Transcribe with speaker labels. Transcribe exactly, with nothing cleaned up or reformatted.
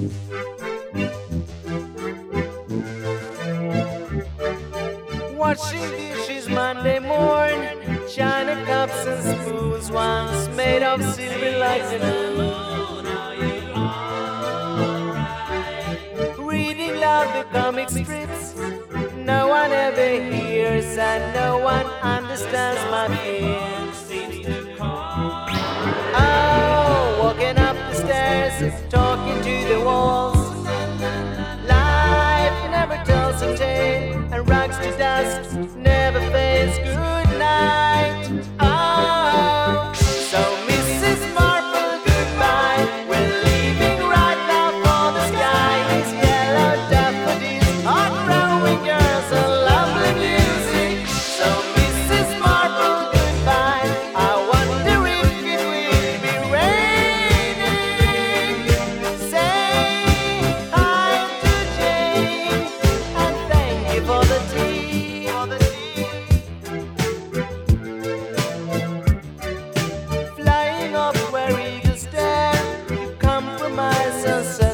Speaker 1: Washing dishes Monday morn, china cups and spoons once made of silver like the moon. Reading loud the comic strips, no one ever hears and no one understands my fears. Oh, walking up the stairs, talking to the walls. Life never tells a tale, and rags to dust never fades. Good night. Oh, so Missus Marple, goodbye. We're leaving right now for the sky. These yellow daffodils are growing girls and lovely music. So Missus Marple, goodbye. I wonder if it will be raining. Say hi to Jane and thank you for the tea. For the tea. Flying up where eagles dare, you compromise and say